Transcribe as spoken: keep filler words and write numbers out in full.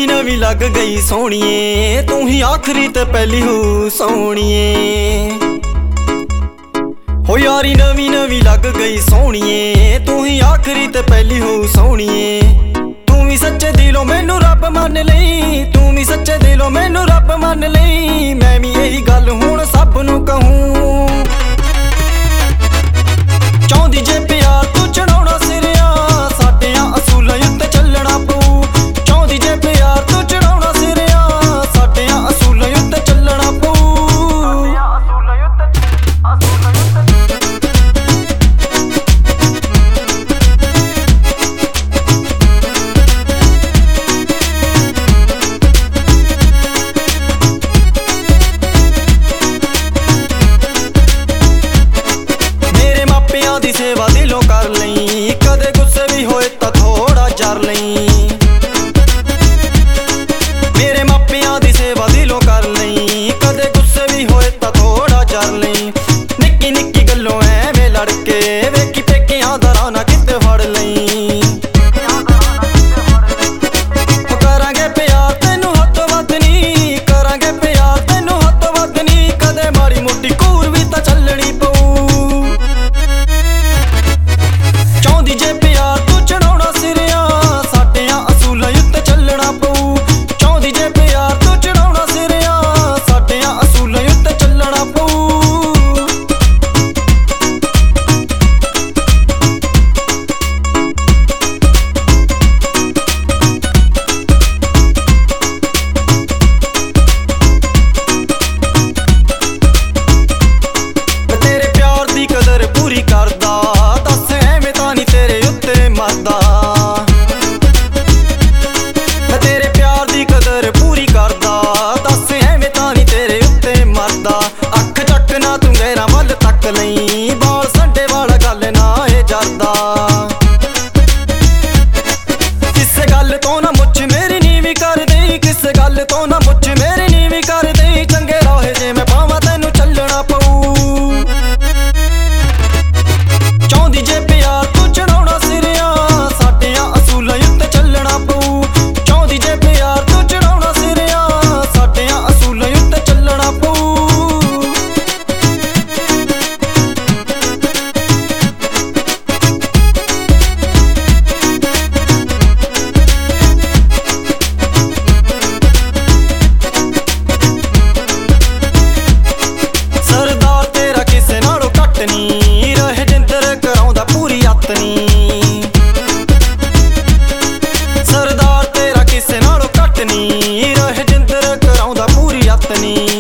नवी नवी लग गई सोहणीए, तू ही आखरी ते पहली हो सोहणीए। हो यारी नवी नवी लग गई सोहणीए, तू ही आखरी ते पहली हो सोहणीए। तू भी सच्चे दिलों मैनू रब मन लई, तू भी सच्चे दिलों मैनू रब मन लई। मैं भी यही गल हुण सब नू कहूं, चाहुंदी जे प्यार तू चढ़ाउणा सिरिया, साडियां असूलां उत्ते चलना पऊ। चाहुंदी जे प्यार तू चढ़ाउणा सिरिया, साडियां असूलां उत्ते चलना पऊ। दी सेवा दिलों कर लई, कदे गुस्से भी होए तां थोड़ा जर लई। मेरे मापियां दी सेवा दिलों कर लई, कदे गुस्से भी होए तां थोड़ा जर लई। निक्की निक्की गल्लों ऐवें लड़के वेखी पेकियां दा राना किते फड़ लई। करांगे प्यार तैनू हत्थ वध नी, करांगे प्यार तैनू हत्थ वध नी। कदे माड़ी मोटी कूर भी तां चलनी पऊ। चाहुंदी जे प्यार तू चढ़ाउणा सिरिया, साडियां असूलां उत्ते चलना पऊ। चाहुंदी जे प्यार तू चढ़ाउणा सिरिया, साडियां असूलां उत्ते चलना पऊ। तेरे प्यार दी कदर पूरी करदा, दस ऐवें तां नी तेरे उत्ते मरदा। मैं तेरे प्यार दी कदर पूरी करदा, दस ऐवें तां नी तेरे उत्ते मरदा। अख चक ना तू गैरां वल तक लई, बाल संडे वाला गल ना ए जरदा। किसे गल तो ना मुझ मेरी नीवी कर दई, किसे गल तो ना मुझ मेरी नीवी कर दई। चंगे राहे जे मैं पावां तैनू चलना पऊ। चाहुंदी जे प्यार तू चढ़ाउणा सिरिया, साडियां असूलां उत्ते चलना पऊ। चाहुंदी जे प्यार तू चढ़ाउणा सिरिया, साडियां असूलां उत्ते चलना पऊ। सरदार तेरा किसे नालों घट नी, रहे जिंदर कराउंदा पूरी अतनी। सरदार तेरा किसे नालों घट नी, रहे जिंदर कराउंदा पूरी अतनी।